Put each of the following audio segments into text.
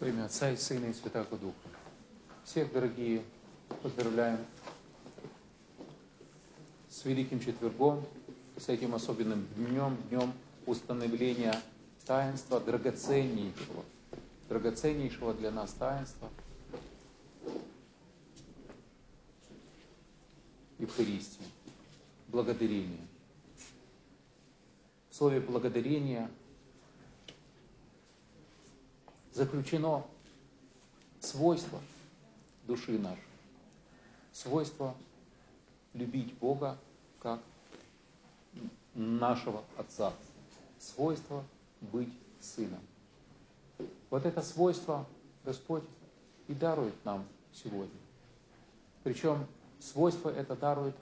Во имя Отца и Сына и Святаго Духа. Всех, дорогие, поздравляем с Великим Четвергом, с этим особенным днем, днем установления таинства драгоценнейшего для нас таинства Евхаристии, благодарения. В слове благодарения заключено свойство души нашей, свойство любить Бога как нашего Отца, свойство быть сыном. Вот это свойство Господь и дарует нам сегодня. Причем свойство это дарует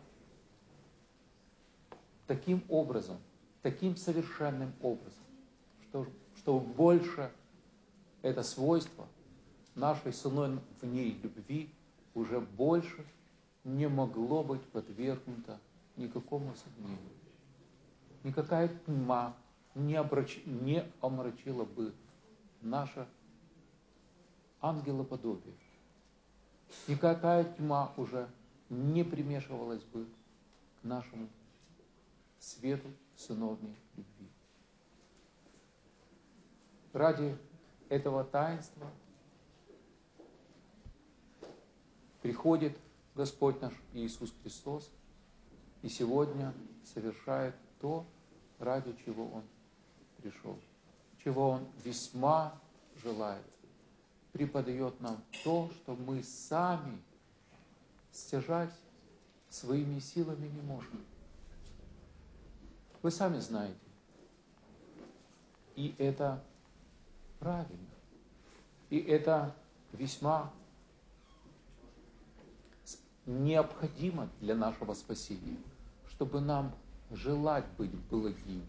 таким образом, таким совершенным образом, что больше это свойство нашей сыновней любви уже больше не могло быть подвергнуто никакому сомнению. Никакая тьма не омрачила бы наше ангелоподобие. Никакая тьма уже не примешивалась бы к нашему свету сыновней любви. Ради этого таинства приходит Господь наш Иисус Христос и сегодня совершает то, ради чего Он пришел, чего Он весьма желает. Преподает нам то, что мы сами стяжать своими силами не можем. Вы сами знаете. И это правильно. И это весьма необходимо для нашего спасения, чтобы нам желать быть благими.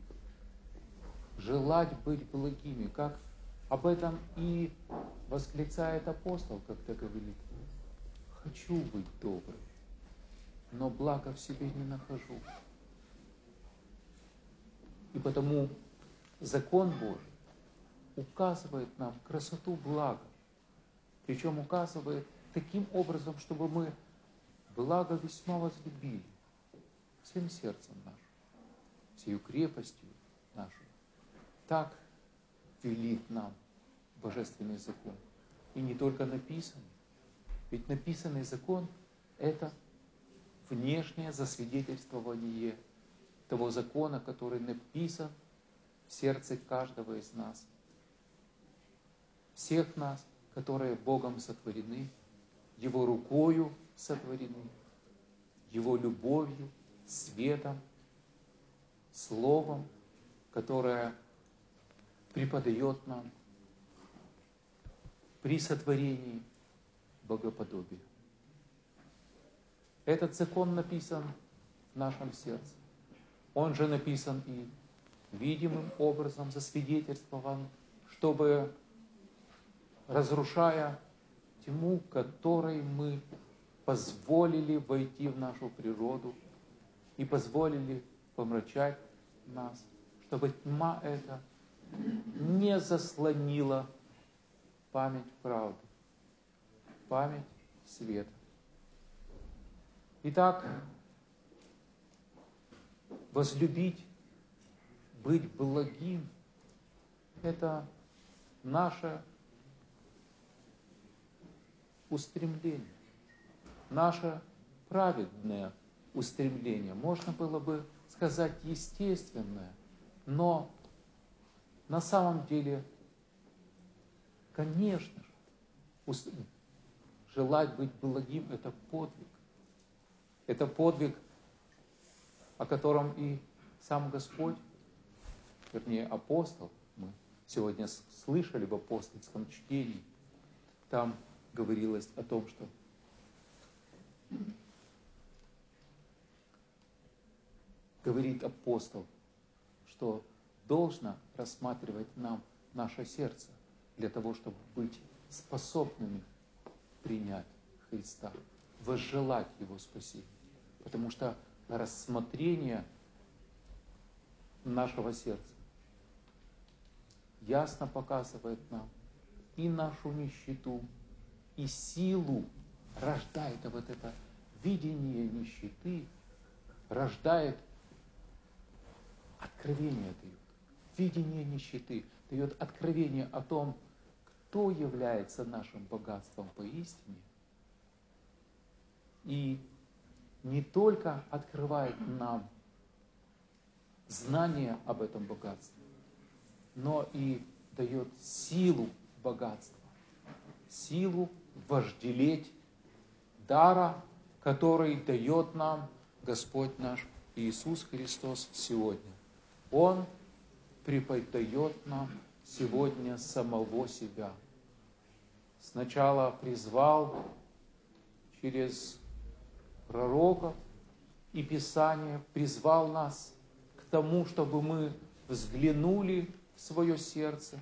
Желать быть благими, как об этом и восклицает апостол, когда говорит: «Хочу быть добрым, но блага в себе не нахожу». И потому закон Божий указывает нам красоту блага, причем указывает таким образом, чтобы мы благо весьма возлюбили всем сердцем нашим, всею крепостью нашу. Так велит нам Божественный закон. И не только написанный. Ведь написанный закон – это внешнее засвидетельствование того закона, который написан в сердце каждого из нас. Всех нас, которые Богом сотворены, Его рукою сотворены, Его любовью, светом, Словом, которое преподает нам при сотворении богоподобия. Этот закон написан в нашем сердце. Он же написан и видимым образом засвидетельствован, чтобы, разрушая тьму, которой мы позволили войти в нашу природу и позволили помрачать нас, чтобы тьма эта не заслонила память правды, память света. Итак, возлюбить, быть благим – это наше устремление, наше праведное устремление. Можно было бы сказать естественное, но на самом деле, конечно же, желать быть благим – это подвиг. Это подвиг, о котором и сам Господь, вернее апостол, мы сегодня слышали в апостольском чтении, там говорилось о том, что говорит апостол, что должно рассматривать нам наше сердце для того, чтобы быть способными принять Христа, возжелать Его спасения. Потому что рассмотрение нашего сердца ясно показывает нам и нашу нищету, и силу рождает вот это видение нищеты, рождает откровение дает. Видение нищеты дает откровение о том, кто является нашим богатством поистине. И не только открывает нам знание об этом богатстве, но и дает силу богатства, силу вожделеть дара, который дает нам Господь наш Иисус Христос сегодня. Он преподает нам сегодня самого себя. Сначала призвал через пророков и Писание, призвал нас к тому, чтобы мы взглянули в свое сердце,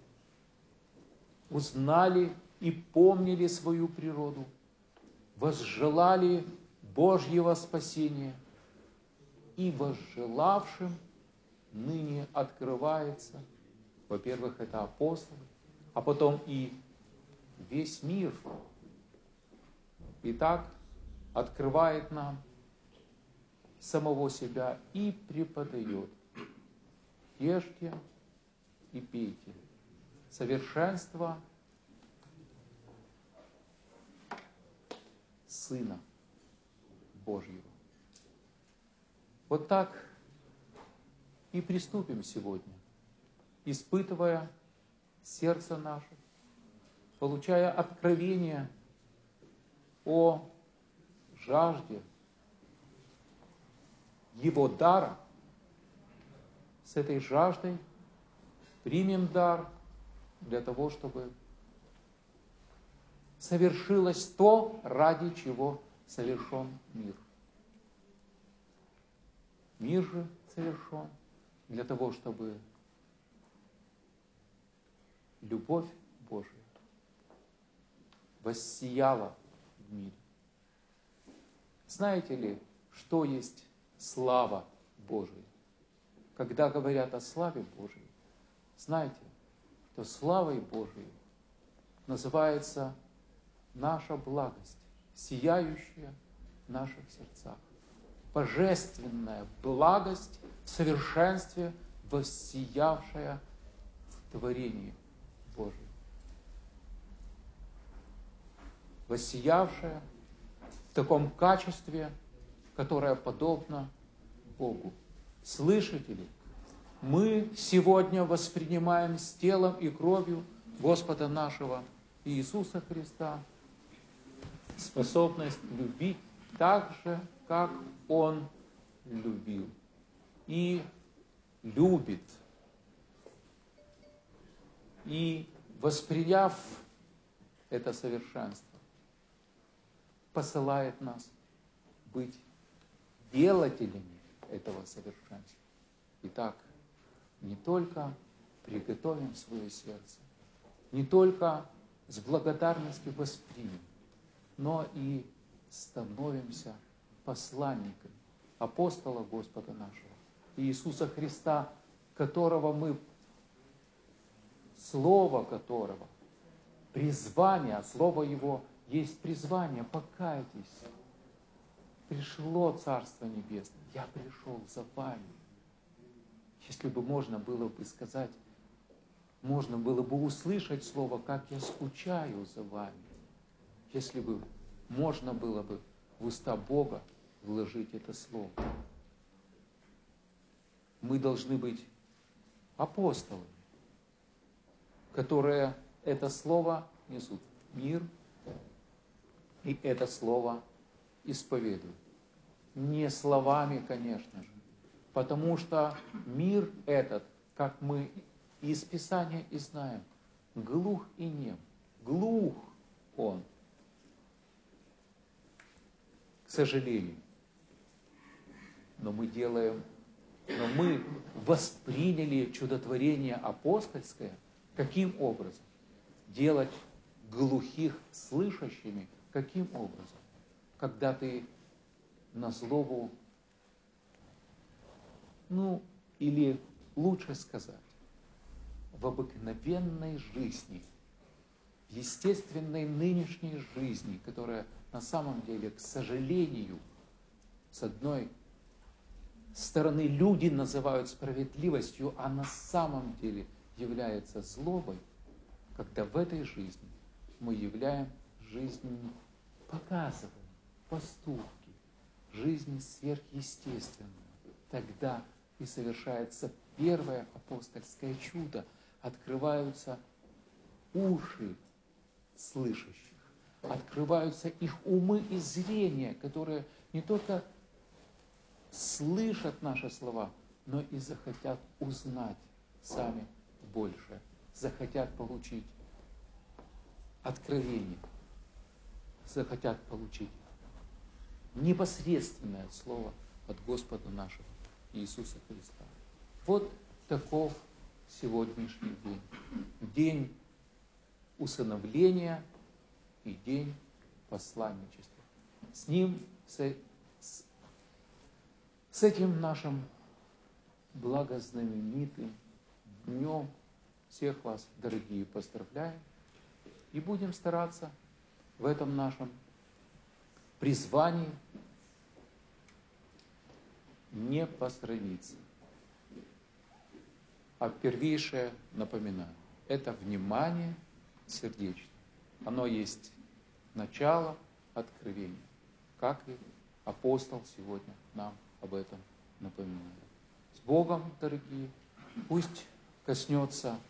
узнали и помнили свою природу, возжелали Божьего спасения, и возжелавшим ныне открывается, во-первых, это апостолы, а потом и весь мир. Итак, открывает нам самого себя и преподает. Ешьте и пейте. Совершенство Сына Божьего. Вот так и приступим сегодня, испытывая сердце наше, получая откровение о жажде Его дара. С этой жаждой примем дар для того, чтобы совершилось то, ради чего совершен мир. Мир же совершен для того, чтобы любовь Божия воссияла в мире. Знаете ли, что есть слава Божия? Когда говорят о славе Божией, знайте, что славой Божией называется наша благость, сияющая в наших сердцах. Божественная благость в совершенстве, воссиявшая в творении Божьем. Воссиявшая в таком качестве, которое подобно Богу. Слышите ли? Мы сегодня воспринимаем с телом и кровью Господа нашего Иисуса Христа способность любить так же, как Он любил и любит. И восприняв это совершенство, посылает нас быть делателями этого совершенства. Итак, не только приготовим свое сердце, не только с благодарностью воспримем, но и становимся посланниками апостола Господа нашего, Иисуса Христа, которого мы, слово которого, призвание, слово Его есть призвание, покайтесь. Пришло Царство Небесное, я пришел за вами. Если бы можно было бы сказать, можно было бы услышать слово, как я скучаю за вами. Если бы можно было бы в уста Бога вложить это слово. Мы должны быть апостолами, которые это слово несут в мир и это слово исповедуют. Не словами, конечно же, потому что мир этот, как мы из Писания и знаем, глух и нем. Глух он, к сожалению. Но мы восприняли чудотворение апостольское. Каким образом? Делать глухих слышащими. Каким образом? Когда ты на злобу, или лучше сказать, в обыкновенной жизни в естественной нынешней жизни, которая на самом деле, к сожалению, с одной стороны люди называют справедливостью, а на самом деле является злобой, когда в этой жизни мы являем жизнь, показываем поступки, жизнь сверхъестественную, тогда и совершается первое апостольское чудо. Открываются уши слышащих, открываются их умы и зрение, которые не только слышат наши слова, но и захотят узнать сами больше, захотят получить откровение, захотят получить непосредственное слово от Господа нашего Иисуса Христа. Вот таков сегодняшний день. День усыновления и день посланничества. С ним, с этим нашим благознаменитым днем всех вас, дорогие, поздравляем. И будем стараться в этом нашем призвании не посрамиться. А первейшее, напоминаю, это внимание сердечное. Оно есть начало откровения, как и апостол сегодня нам об этом напоминает. С Богом, дорогие, пусть коснется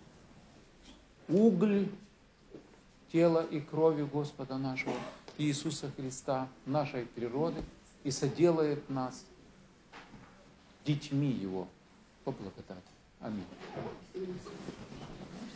уголь тела и крови Господа нашего Иисуса Христа, нашей природы, и соделает нас детьми Его по благодати.